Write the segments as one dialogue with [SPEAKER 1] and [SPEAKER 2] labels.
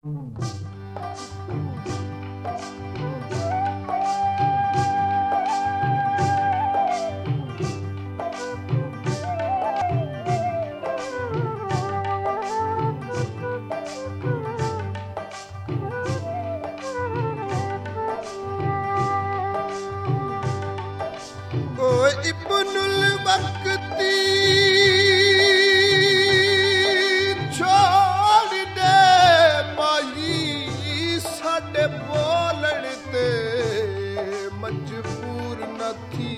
[SPEAKER 1] Ibnul वक्ती छोड़ दे माई साडे बोलण ते मजबूर न थी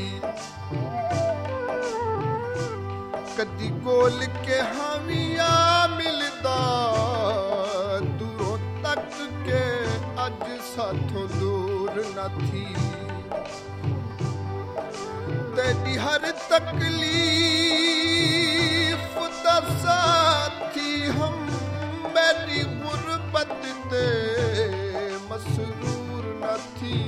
[SPEAKER 1] कदी गोल के हाविया मिलदा दूरों तक के अज साथों दूर न थी तेरी हर तकलीफ दा साथी हम मेरी गुरबत ते मसरूर न थी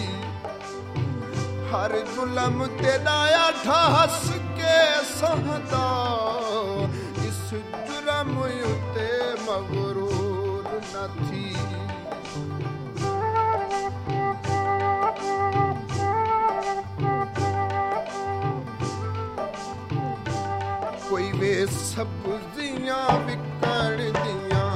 [SPEAKER 1] हर जुल्म तेरा ढास के सहदा इस जुर्म उते मगरूर न थी कोई वे सब्जियां विकण दियां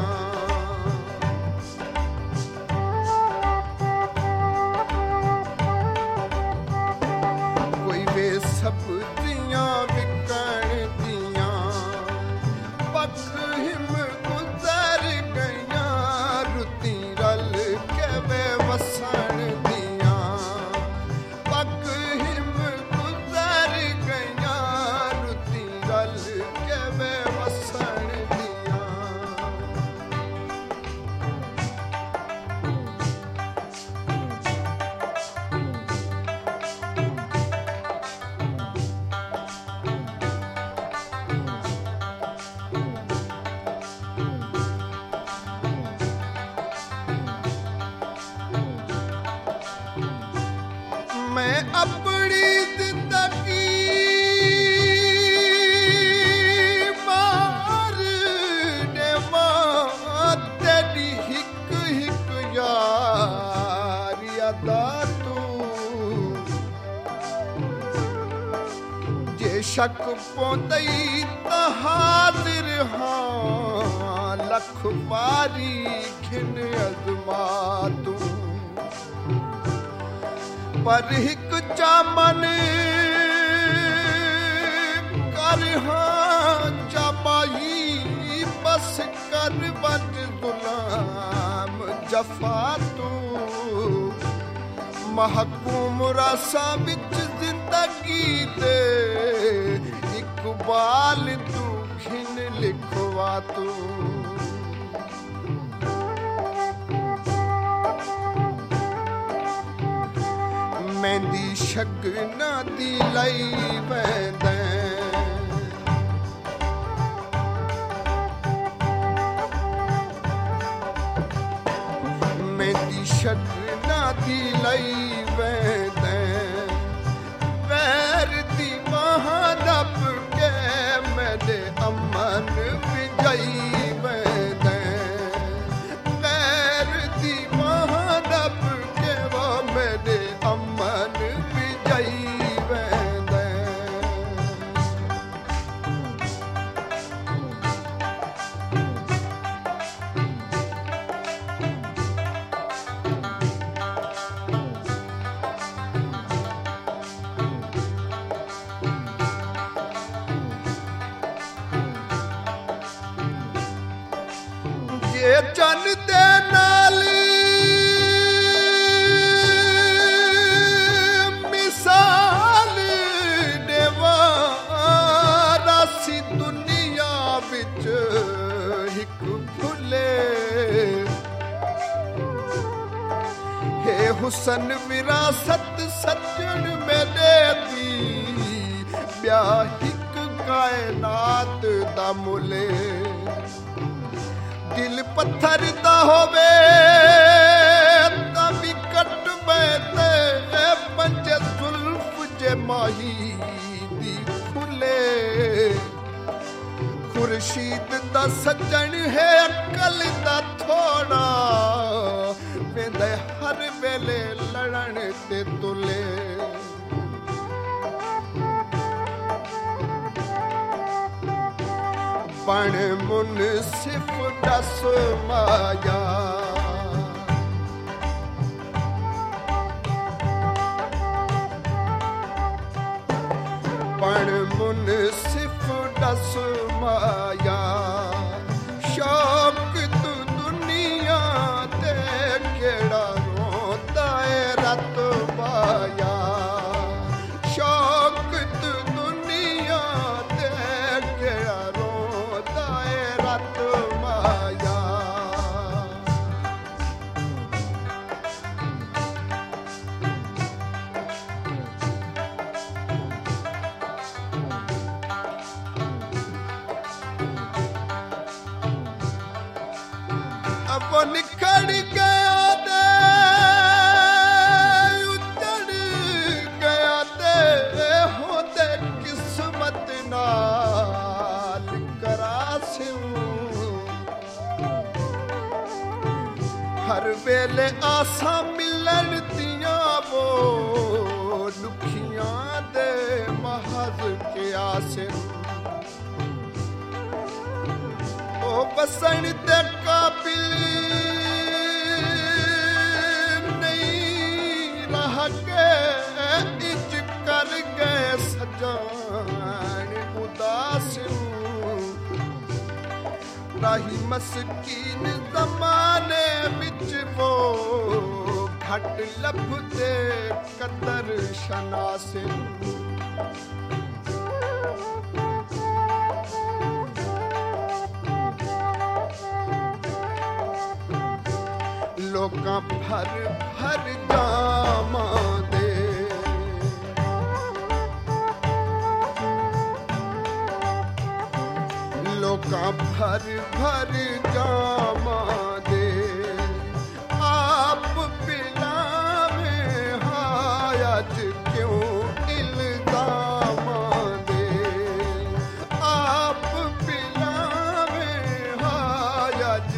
[SPEAKER 1] कोई वे सब्जियां विकण दियां पक हिम गुजर गईयां रुती रल के वे वसण दियां पक हिम गुजर गईयां रुती रल के वे वसण दियां मैं अपनी जिंदगी मार देवां तेरी हिक हिक यारी अदा तू जे शक पौंदई तां हाजिर हां लख बारी खिन अज़मा तू पर हिक चामन कर हाँ चाबाई बस कर बज गुलाम जफा तू महकूम रासा बिच जिंदगी दे इकबाल तू खिन लिखवा तू मेहंदी शगना दी लाई वैंदें मेहंदी शगना दी लाई वैंदें वैर दी वहाँ दब के मेरे अमन विजई वैंदें वैर दी वहाँ दब के वो मेरे अमन विजई वैंदें जे चन दे नाल मिसाल देवा रासी दुनिया विच हिक फुले हे हुसन विरासत सजन मेरे दी ब्या हिक कायनात दा मुले दिल पत्थर दा होवे तभी कट बैते पंजे जुल्फ जे माही दी खुले खुर्शीद दा सजन है अकल दा थोड़ा वेंदे हर वेले लड़न ते तुले पण मुनसिफ दस माया पण मुनसिफ दस माया शौक तू दुनिया ते केड़ा रोंदा है रत पाया शौक तू दुनिया ते केड़ा रोंदा है रत माया अब वो निकल गया दे उतर गया दे होते किस्मत नाल करासियूं हर वेले आसा मिलन दियां वो दुखियां दे महज के आसियूं ओ बसन ते काबिल नहीं रह के इच कर गए सजान उदास राही मस्कीन जमाने विच वो घट लभते कदर शनासे लोकां भर भर जामां दे लोकां भर भर जामां दे आप पिलावे हायज क्यों इल्जामां दे आप पिलावे हायज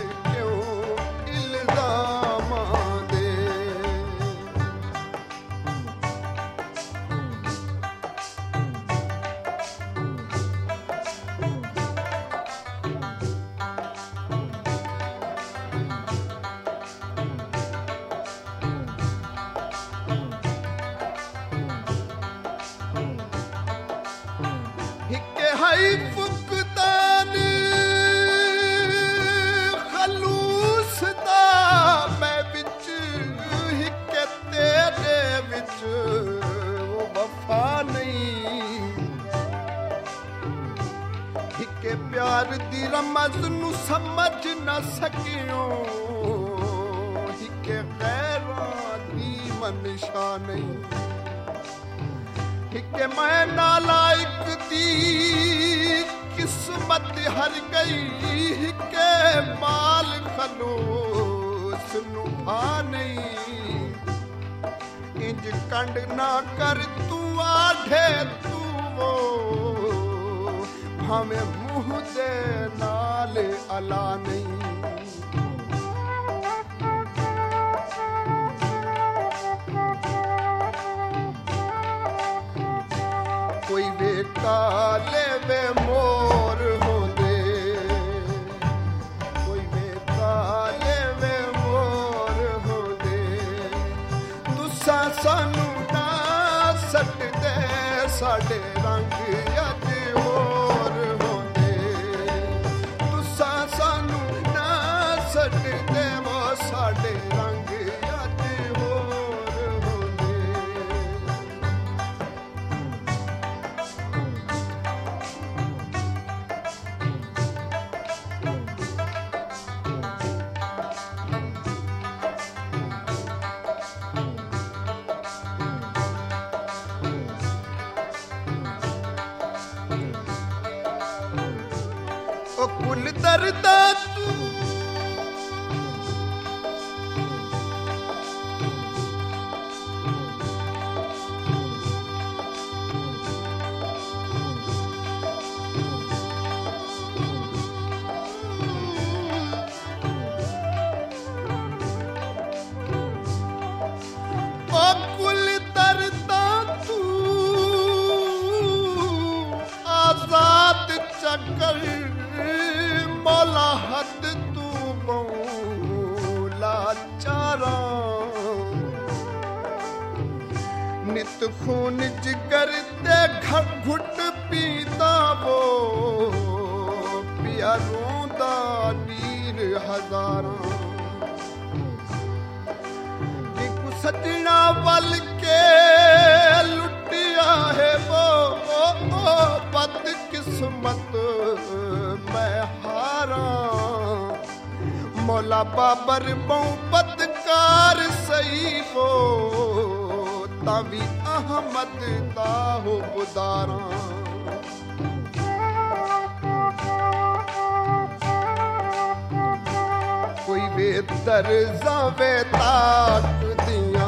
[SPEAKER 1] हाय फुकदान खलूस दा मैं विच हिके तेरे विच वो वफा नहीं हिके प्यार दी रमज नु समझ न सकियो हिके गैरां दी मनशा नहीं हिके मैं नालायक दी किस्मत हर गई के माल खलूस नु भा नहीं इंज कंड ना कर तू आढ़े तू वो भावे मुँह दे नाल अला नहीं कोई वे काले वे मोर होंदे कोई वे काले वे मोर होंदे तुसा सानू ना सट दे साडे रंग अज होर होंदे तुसा सानू ना सट दे वो साडे रंग अज होर होंदे ओ कुल दर्दा तू मत तू बौला चारा नित खून जिगर दे घुट पीता वो पिया रोंदा नीर हजारां सजना वल के लुटिया है वो बदकिस्मत मैं हारा मौला बाबर बहु बदकार सही वो तावी अहमद दा हो बुदारा कोई वे दर्जा वे ताक दिया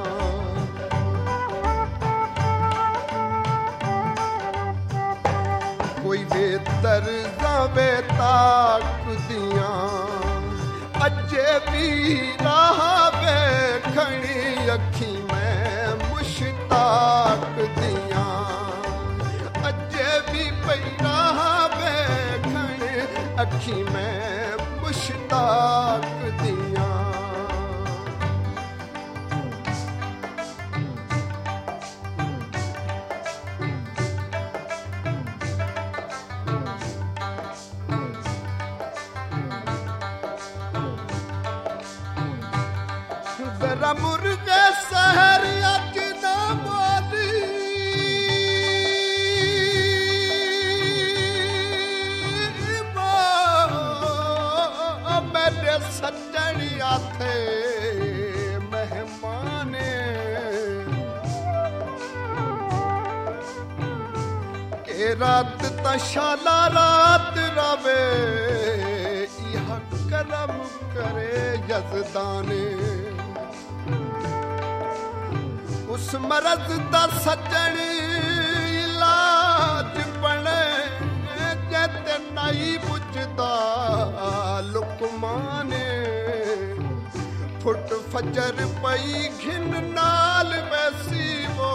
[SPEAKER 1] कोई वे दर्जा वे ताक दिया अजे भी राह वे खड़ी अखी में मुश्ताक दिया अजे भी पई राह वे खड़ी अखी में मुश्ताक दिया जरा मुर्गे शहर अच ना बोली मेरे सज्जनिया थे मेहमाने के रात तशाला रात रवे यह करम करे यजदाने उस मरज दा सज्जन इलाज बने जैते नाई बुझदा लुकमाने फुट फजर पई घिन नाल वैसी वो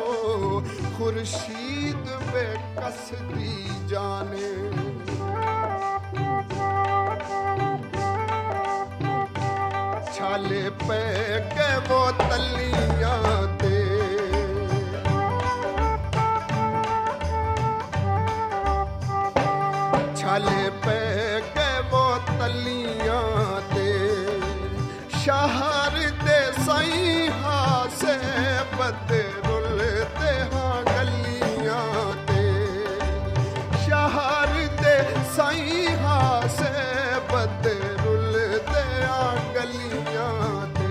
[SPEAKER 1] खुर्शीद बेकसदी जाने छाले पे के वो तलियां दे छाले पे के वो तलियां दे शहर दे सही हासे बदरुल दे हाँ गलियां दे शहर दे सही हासे बदरुल दे हाँ गलियां दे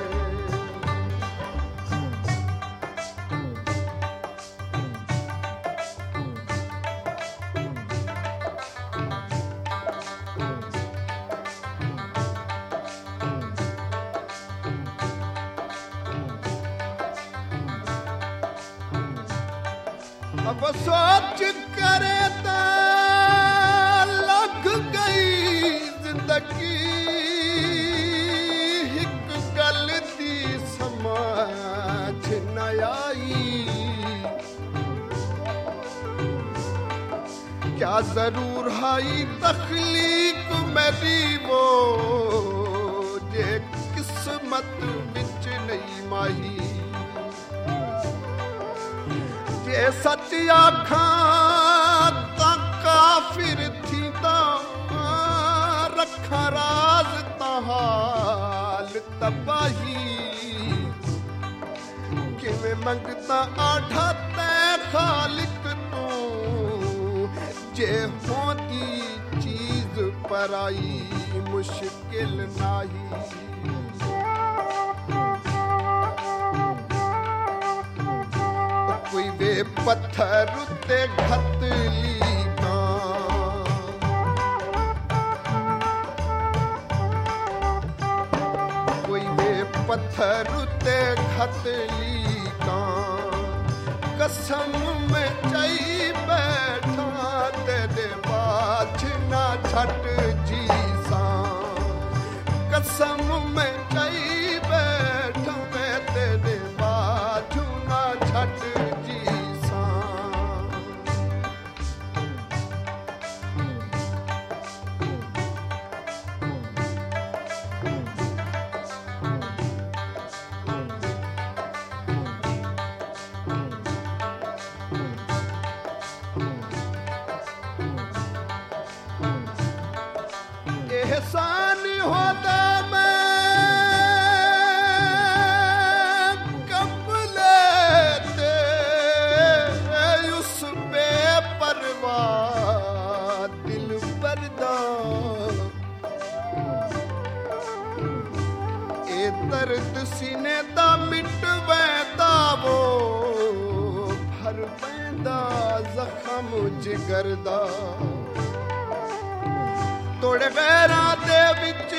[SPEAKER 1] अब सोच करे ता लग गई जिंदगी एक गलती समझ न आई क्या जरूर हाई तखलीक मेरी वो जे किस्मत विच नहीं माही जे सच आखां तां काफिर थी तां रखा राज ताहाल तबाही किवें मंगता आढ़ा तै खालिक तू जे होती चीज पराई मुश्किल नाही कोई वे पत्थर ते घतली कोई वे पत्थर ते घतली कसम में चई बैठा तेरे बाछ ना छट जी सा कसम में चई बैठा मैं तेरे बाछ ना छट एहसान होता मैं कब लेते उस बेपरवाह दिल बरदा ए दर्द सीने दा मिटवैंदा वो भर पैंदा जख्म जिगर दा तोड़े गैरां दे विच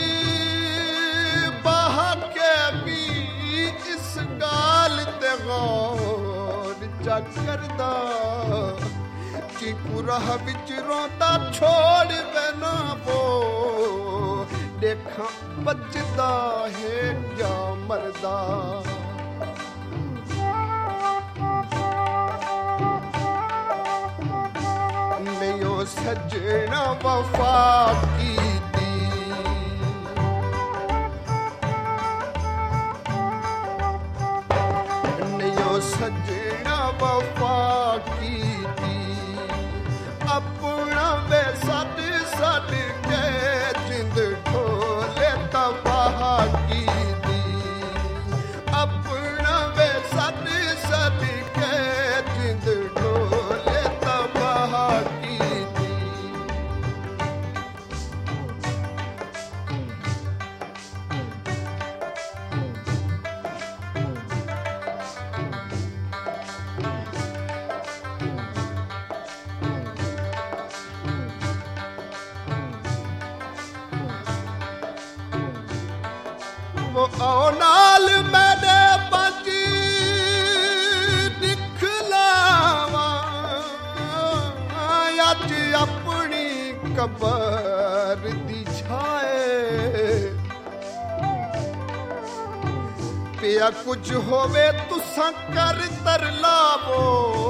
[SPEAKER 1] बहा के भी इस गाल ते गौर जा करदा कि कुराह विच रोंदा छोड़ बैना वो देखा बचदा है या मरदा नहीं सजना वफा की दी नहीं सजना वफा की दी अपना वे सद सद के जिंद ढोले तबाह की दी अपना वे सद सद के जिंद ढोले तबाह की आओ नाल मैंने बाजी दिखलावा अज अपनी कबर दी छाए पिया कुछ होवे तुसा कर तरलावो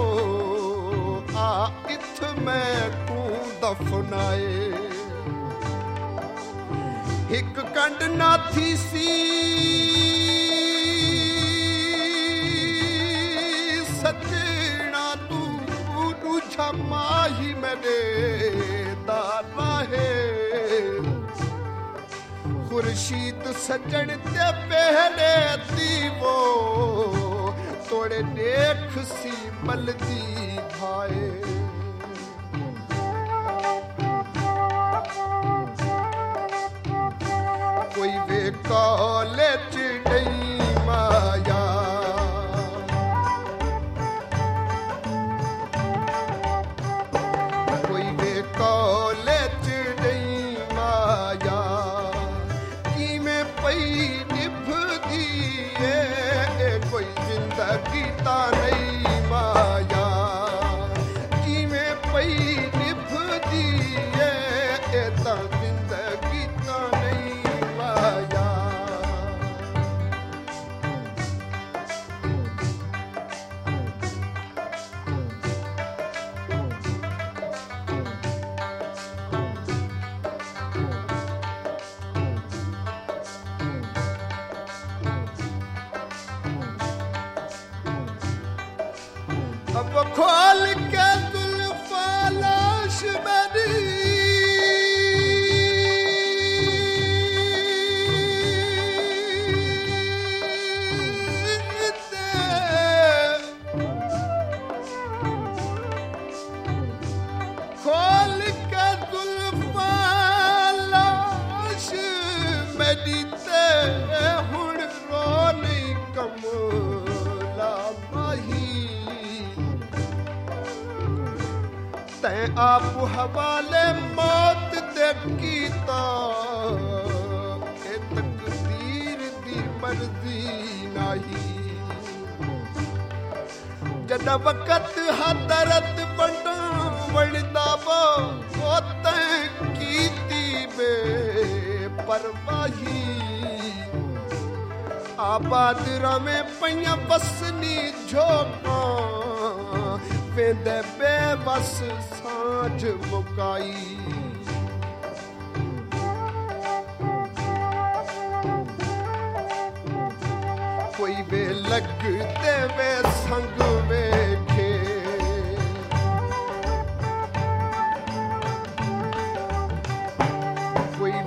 [SPEAKER 1] आ इत मैं तू दफनाए एक कंड ना थी सी सजना तू दूजा माही मेरे दादा है खुर्शीद सजन ते पहले दी वो तोड़े देख सी बलदी भाए कोई वे कॉलेज नहीं माया कोई वे कॉलेज नहीं माया कि मैं पई निभदी है कोई जिंदगी ता नहीं माया कि मैं पई निभदी है ता जिंदगी ता नहीं अब खोल के जुल्फा लाश मेरी खोल के जुल्फा लाश मेरी ते हुण रोनी कमला माही तैं आप हवाले मौत दे कीता ए तकदीर दी मर्जी नहीं जदा वक़्त हदरत बंडा वणदा वो तैं कीती बे परवाही आबाद रमे पईयां बसनी झोंका वेंदे बेबस सांझ मुकाई कोई वे लगते वे संग वेखे कोई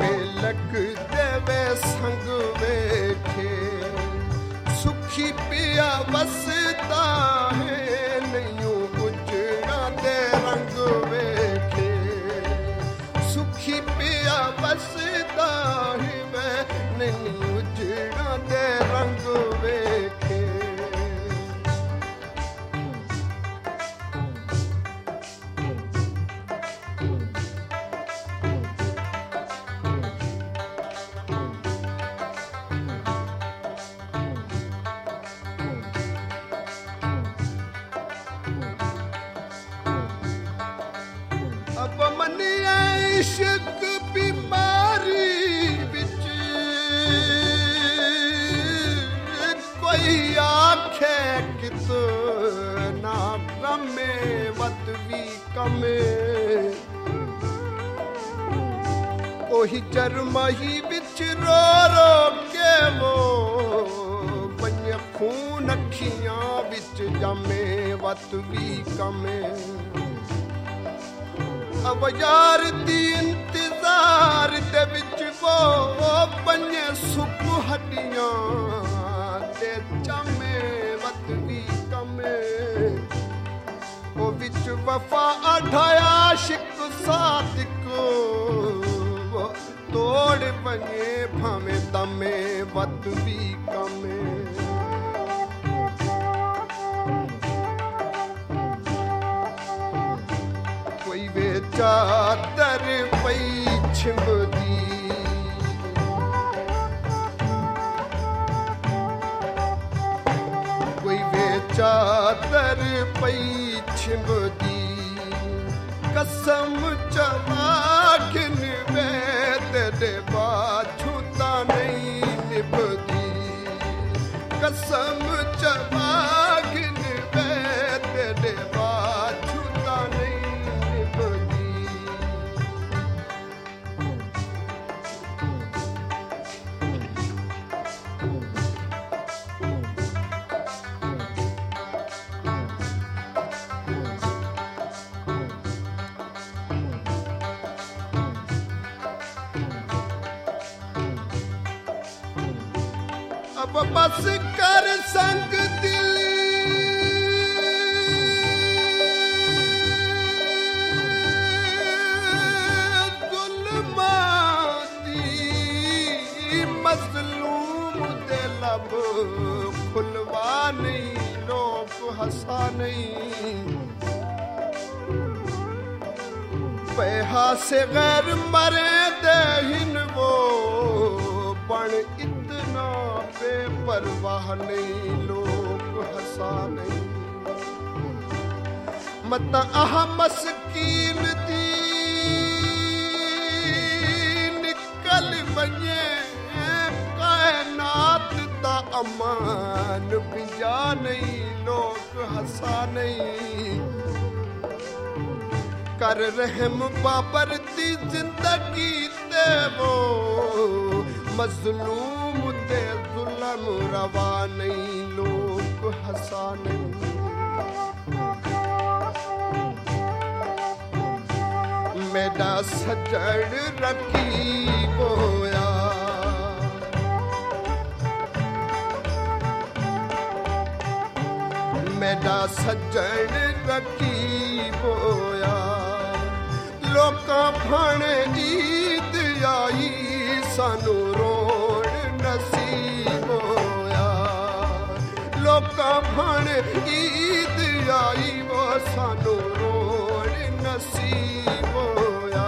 [SPEAKER 1] नहीं उजड़ा दे रंग वेखे अब मनी इश्क बीमारी बिच कोई आखे कितना कमे वत भी कमे कोई चरमही बिच रो रो के वो बन खून अखियां बिच जमे वत भी कमे अब यार दी इंतजार दे विच वो बने सुख हड्डियां ते जमे वत भी कमे ओ विच वफा अठाया शिक सादिक तोड़ बने भावे दमे वत भी कमे चादर पई छिंबदी कोई वे चादर पई छिंबदी कसम चवा किन वे तेरे बाछू ता नहीं निभदी कसम चवा किन वे तेरे बाछू ता नहीं अब बस कर संग दिल जुल्माती मजलूम दे लब खुलवा नहीं लोग हंसा नहीं पैहा से गैर मरे देहिन वो बन इतना बेपरवाह नहीं लोग हंसा नहीं मत आह मस्कीन दी निकल बने कायनात दा अमान बिजा नहीं लोग हंसा नहीं कर रहम बाबर दी जिंदगी ते वो मजलूम ते जुल्म रवा नहीं लोग हंसा नहीं मेरा सजन रखी बोया मेरा सजन रखी बोया लोकां भाण ईद आई सानू रोण नसीब होया लोकां भाण ईद आई वो सानू रोण नसीब होया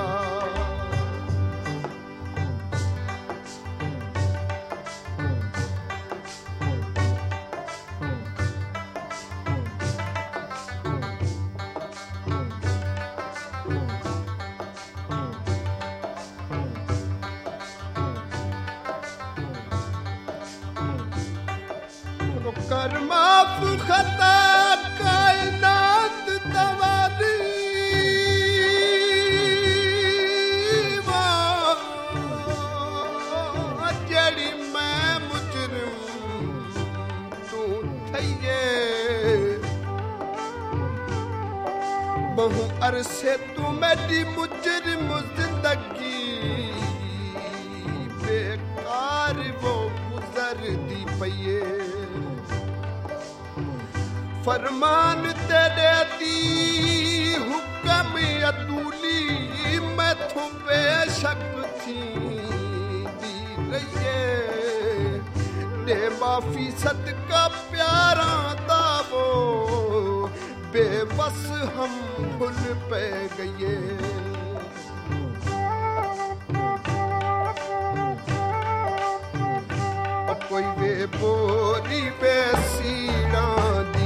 [SPEAKER 1] कर माफ खता कायनात तवारी जड़ी मैं मुजरिम तू थइए बहु अरसे तू मेरी मुजरिम जिंदगी बेकार वो गुजर दी पइए फरमान तेरे दी हुक्म अतूली मैं थू बेशक थी दी रहिए दे माफी सदका प्यारा दावो बेबस हम भूल पे गए कोई वे बोरी वे सीना दी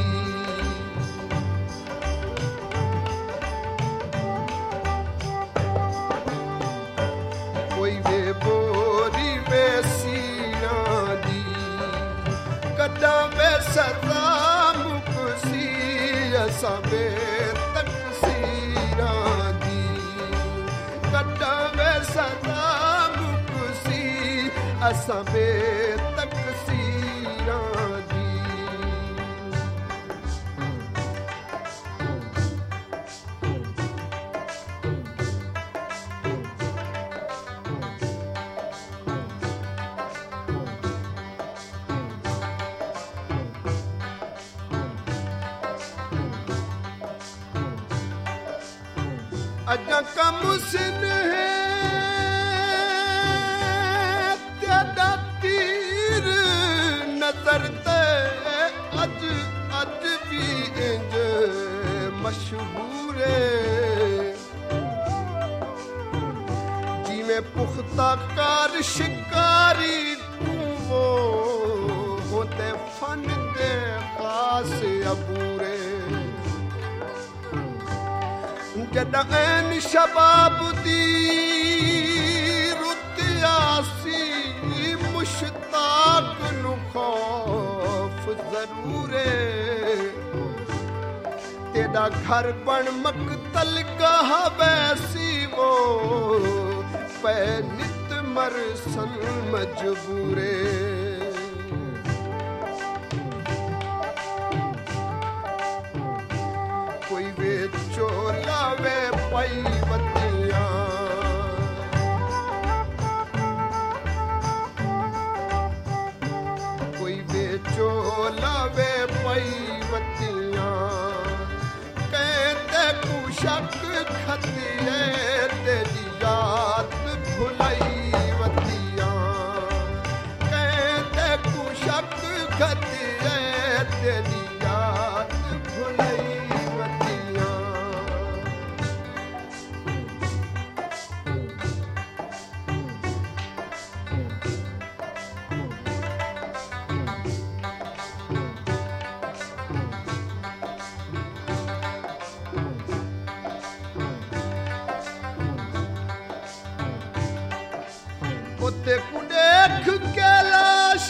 [SPEAKER 1] कोई वे बोरी वे सीना दी कदा वे सदा मुकसी असा वे तकसीरा दी कदा वे सदा मुकसी असा वे अजा कम सिन है तेरा तीर नजर ते अज अज भी इंज मशहूर जिमें पुख्ता कार शिकारी वो होते फन दे खास अबूरे जॾहिं शबाब दी रुत आसी मुश्ताक नु खौफ ज़रूर तेरा घर बण मक़तल गाह वैसी वो पे नित मरसन मजबूरे कोई वे चोला वे पैवतियां कोई वे चोला वे पैवतियां कहते कुशक खतिए तेरी याद भुलाई वतियां कहते कुशक खतिए तेरी याद भुलाई ते को देख के लाश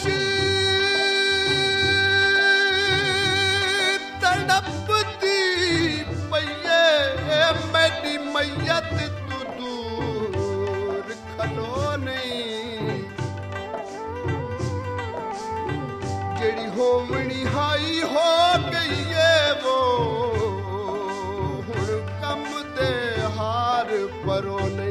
[SPEAKER 1] तड़पती पईए मेरी मैयत तू दूर खलो नहीं जेड़ी होमनी हाई हो गई है वो हुण कम दे हार परो नहीं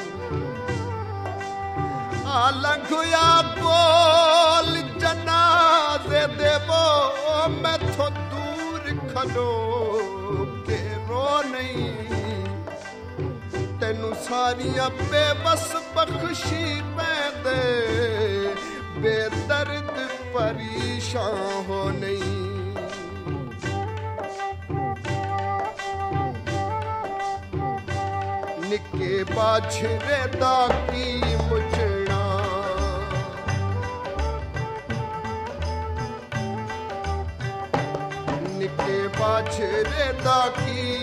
[SPEAKER 1] लंघया बोल जनाजे देवो मैं थो दूर खलो के रो नहीं तेनू सारियां बेबस बख्शी पैदे बेदर्द परेशान हो नहीं निके बाछरे दा की मुचड़ा निके बाछरे दा की